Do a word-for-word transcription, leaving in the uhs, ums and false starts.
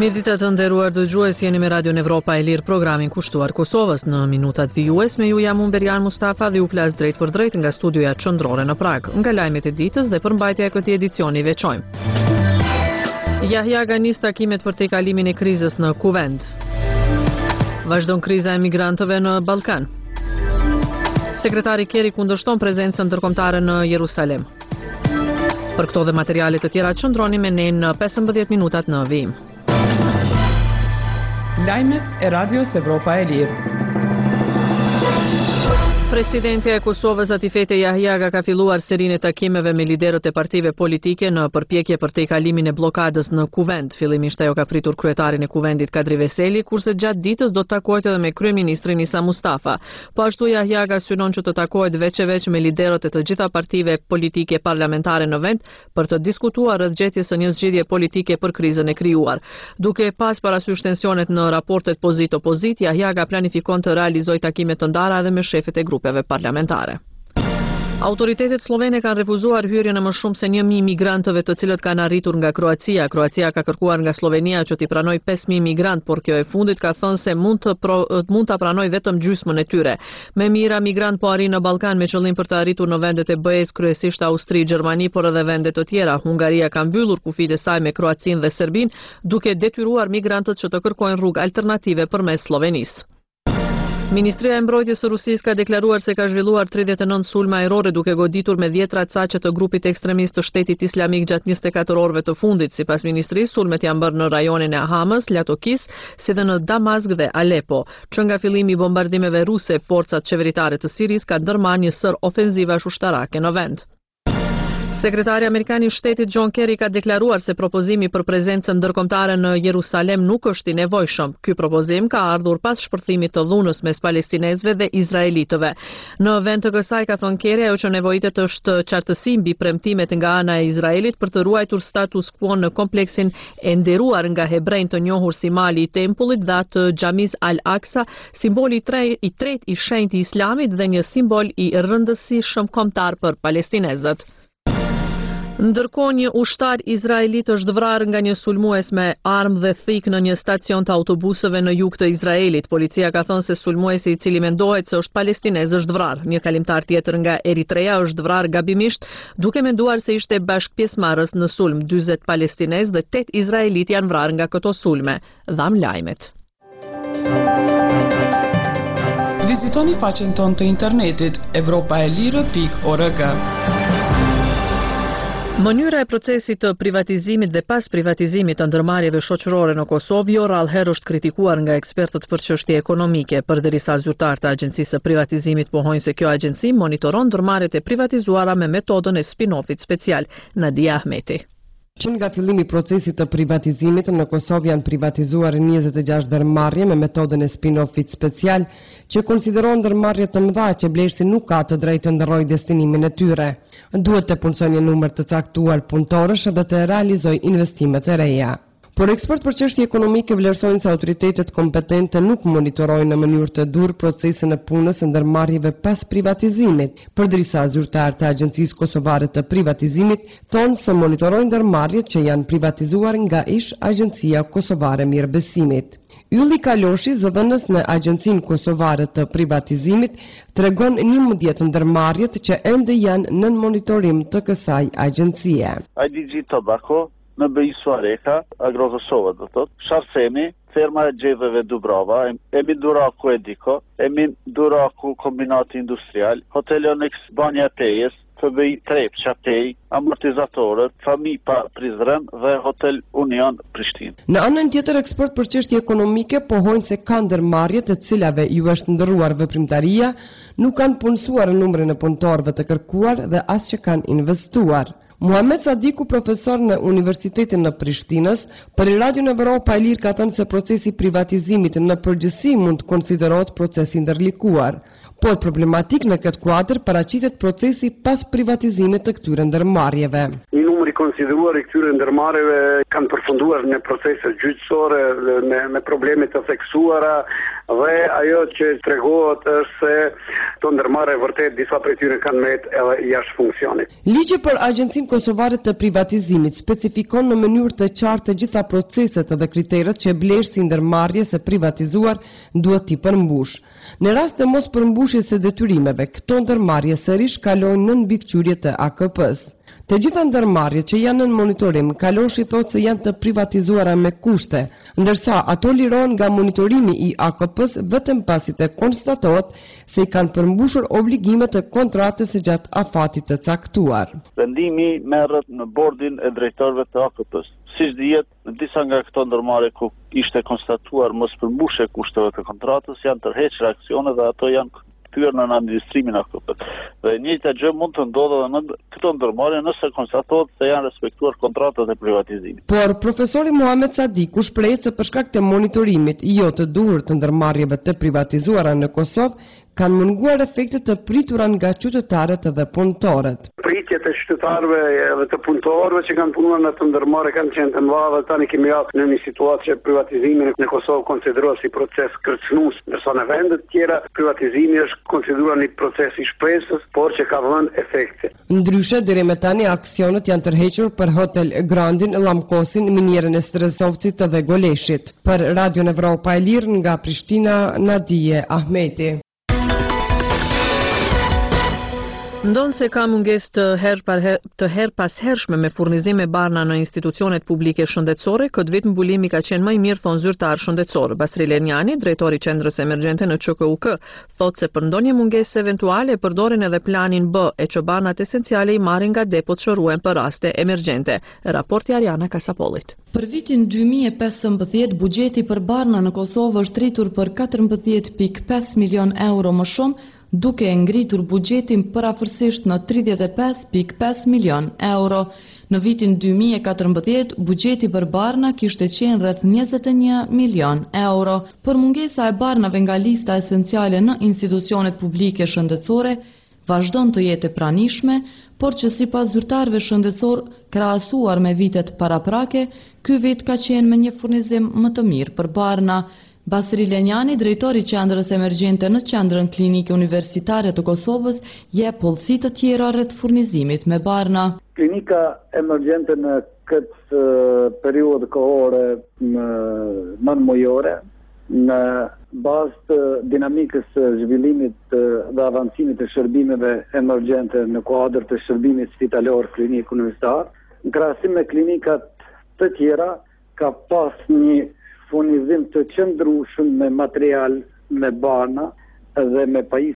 Mirëditë të nderuar dëgjues, jeni me Radio Evropa e Lirë, programin kushtuar Kosovës. Në minutat vijues me ju jam unë Berian Mustafa dhe ju flas drejt për drejt nga studioja qendrore në Prag. Nga lajmet e ditës dhe përmbajtja e këtij edicioni veçojmë. Yahyaga nis takimet për tejkalimin e krizës në Kuvend. Vazhdon kriza e migrantëve në Ballkan. Sekretari Kerry kundërshton prezencën ndërkombëtare në Jerusalem. Për këto dhe materiale të tjera qëndroni me ne në pesëmbëdhjetë minutat në vijim. Lajmet e Radios Evropa e Lirë. Presidentja e Kosovës Atifete Yahyaga ka filluar serinë e takimeve me liderët e partive politike në përpjekje për tejkalimin e bllokadës në Kuvend. Fillimisht ajo ka pritur kryetarin e Kuvendit Kadri Veseli, kurse gjatë ditës do të takohet edhe me kryeministrin Isa Mustafa. Po ashtu Yahyaga synon që të takohet veç e veç me liderët e të gjitha partive politike parlamentare në vend për të diskutuar rreth gjetjes së një zgjidhje politike për krizën e krijuar. Duke pas parasysh tensionet në raportet pozit-opozit, Yahyaga planifikon të realizojë takime të ndara edhe me shefet e grupeve parlamentare. Autoritetet slovene kanë refuzuar hyrjen e më shumë se një mijë migrantëve të cilët kanë arritur nga Kroacia. Kroacia ka kërkuar nga Slovenia që t'i pranojë pesë mijë migrant, por kjo e fundit ka thënë se mund të pro, mund ta pranojë vetëm gjysmën e tyre. Me mijëra migrant po arrin në Ballkan me qëllim për të arritur në vendet e B E-s, kryesisht Austri, Gjermani, por edhe vende të tjera. Hungaria ka mbyllur kufijtë e saj me Kroacinë dhe Serbinë, duke detyruar migrantët që të kërkojnë rrugë alternative përmes Slovenisë. Ministria e Mbrojtjes së Rusisë ka deklaruar se ka zhvilluar tridhjetë e nëntë sulme ajrore duke goditur me dhjetra caqe të grupit ekstremist të Shtetit Islamik gjatë njëzet e katër orëve të fundit. Sipas ministrisë, sulmet janë bërë në rajonin e Hamës, Latokis, si dhe në Damask dhe Alepo. Që nga fillimi i bombardimeve ruse, forcat qeveritare të Sirisë kanë ndërmarrë një sër ofenzivash ushtarake në vend. Sekretari Amerikan i Shtetit John Kerry ka deklaruar se propozimi për prezencën ndërkombëtare në Jerusalem nuk është i nevojshëm. Ky propozim ka ardhur pas shpërthimit të dhunës mes palestinezëve dhe izraelitëve. Në vend të kësaj, ka thënë Kerry, ajo që nevojitet është qartësi mbi premtimet nga ana e Izraelit për të ruajtur status quo në kompleksin e nderuar nga hebrejt të njohur si Mali i Tempullit dhe atë Xhamis Al-Aqsa, simboli i tretë i shenjtë i Islamit dhe një simbol i rëndësishëm kombëtar për palestinezët. Ndërkohë, një ushtar izraelit është vrarë nga një sulmues me armë dhe thik në një stacion të autobusëve në jug të Izraelit. Policia ka thënë se sulmuesi, i cili mendohet se është palestinez, është vrarë. Një kalimtar tjetër nga Eritrea është vrarë gabimisht, duke menduar se ishte bashk pjesëmarrës në sulm. dyzet palestinez dhe tetë izraelit janë vrarë nga këto sulme. Dham lajmet. Vizitoni faqen tonë të internetit evropa e lirë pikë org. Mënyra e procesit të privatizimit dhe pas privatizimit të ndërmarrjeve shoqërore në Kosovë jo rallëherë është kritikuar nga ekspertët për çështje ekonomike, përderisa zyrtarët e Agjencisë së Privatizimit pohojnë se kjo agjenci monitoron ndërmarrjet e privatizuara me metodën e spin-offit special. Nadia Ahmeti. Që nga fillimi i procesit të privatizimit në Kosovë janë privatizuar njëzet e gjashtë ndërmarrje me metodën e spin-offit special, që konsideron ndërmarrje të mëdha që blerësi nuk ka të drejtë të ndërrojë destinimin e tyre. Duhet të punësojë një numër të caktuar punëtorësh dhe të realizojë investime të reja. Por ekspert për çështje ekonomike vlerësojnë se autoritetet kompetente nuk monitorojnë në mënyrë të dur procesin e punës së ndërmarrjeve pas privatizimit, përderisa zyrtarët e Agjencisë Kosovare të Privatizimit thonë se monitorojnë ndërmarrjet që janë privatizuar nga ish Agjencia Kosovare Mirëbesimit. Ylli Kaloshi, zëdhënës në Agjencinë Kosovare të Privatizimit, tregon njëmbëdhjetë ndërmarrjet që ende janë nën monitorim të kësaj agjencie. I D G Tobacco, në Bëj Suareka, Agrokosova do thot, Sharsemi, ferma e gjeveve Dubrava, Emin Duraku Ediko, Emin Duraku Kombinati Industrial, Hotel Onyx Banja Pejes, F B I Trep Qapej, amortizatorët, Fami Pa Prizren dhe Hotel Union Prishtinë. Në anën tjetër, ekspert për çështje ekonomike pohojnë se ka ndërmarrje të cilave ju është ndërruar veprimtaria, nuk kanë punësuar numrin e punëtorëve të kërkuar dhe as që kanë investuar. Muhamet Sadiku, profesor në Universitetin në Prishtinës, për Radion Evropa e Lirë ka thënë se procesi privatizimit në përgjithësi mund të konsiderohet proces i ndërlikuar. Por problematik në këtë kuadër paraqitet procesi pas privatizimit të këtyre ndërmarrjeve. Një numër i konsideruar i këtyre ndërmarrjeve kanë përfunduar në procese gjyqësore me, me probleme të theksuara dhe ajo që tregohet është se to ndërmarrje vërtet disa prej tyre kanë met edhe jashtë funksionit. Ligji për Agjencinë Kosovare të Privatizimit specifikon në mënyrë të qartë të gjitha proceset dhe kriteret që blerësi i ndërmarrjes së privatizuar duhet t'i përmbush. Në rast të mos përmbushjes së detyrimeve, këto ndërmarrje sërish kalojnë në mbikëqyrje të A K P-s. Të gjitha ndërmarrjet që janë në monitorim, kaloshi thotë se janë të privatizuara me kushte, ndërsa ato lirohen nga monitorimi i A K P-s vetëm pasi të konstatohet se i kanë përmbushur obligimet e kontratës së gjatë afatit të caktuar. Vendimi merret në bordin e drejtorëve të A K P-s. Siç dihet, në disa nga këto ndërmarrje ku ishte konstatuar mos përmbushje kushteve të kontratës, janë tërhequr aksione dhe ato janë kthyer në administrimin e A K P-s. Dhe e njëjta gjë mund të ndodhë edhe në këto ndërmarrje nëse konstatohet se janë respektuar kontratat e privatizimit. Por profesori Muhamet Sadiku shpreh se për shkak të monitorimit jo të duhur të ndërmarrjeve të privatizuara në Kosovë, kanë munguar efektet të pritura nga qytetarët dhe punëtorët. Pritjet e qytetarëve dhe të punëtorëve që kanë punuar në të ndërmarrje kanë qenë të mëdha dhe tani kemi ardhur në një situatë që privatizimi në Kosovë konsiderohet si proces kërcënues, ndërsa në vende të tjera privatizimi është konsideruar një proces i shpresës, por që ka vënë efekte. Ndryshe, deri më tani aksionet janë tërhequr për Hotel Grandin, Llamkosin, minierën e Stresovcit dhe Goleshit. Për Radio Evropa e Lirë nga Prishtina, Nadije Ahmeti. Ndonë se ka mungesë të her, her, të her pas hershme me furnizime barna në institucionet publike shëndetësore, këtë vit mbulimi ka qenë më i mirë, thon zyrtar shëndetësor. Basri Lenjani, drejtori i Qendrës Emergjente në Q K U K, thotë se për ndonjë mungesë eventuale përdorin edhe planin B e që barnat esenciale i marrin nga depot që ruhen për raste emergjente. Raporti Ariana Kasapollit. Për vitin dy mijë e pesëmbëdhjetë, buxheti për barna në Kosovë është rritur për katërmbëdhjetë pikë pesë milion euro më shumë, duke ngritur buxhetin parafërsisht në tridhjetë e pesë pikë pesë milion euro. Në vitin dy mijë e katërmbëdhjetë, buxheti për barna kishte qenë rreth njëzet e një milion euro. Për mungesa e barnave nga lista esenciale në institucionet publike shëndetësore, vazhdon të jetë e pranishme, por që sipas zyrtarëve shëndetësor krahasuar me vitet paraprake, ky vit ka qenë me një furnizim më të mirë për barna. Basri Lenjani, drejtori i Qendrës Emergjente në Qendrën Klinike Universitare të Kosovës, jep pollësi të tjera rreth furnizimit me barna. Klinika emergjente në këtë uh, periudhë kohore nënmujore, në bazë të dinamikës së zhvillimit uh, dhe avancimit të shërbimeve emergjente në kuadër të shërbimit spitalor klinik universitar, në krahasim me klinikat të tjera, ka pas një furnizim të qëndrueshëm me material me barna dhe me pajisje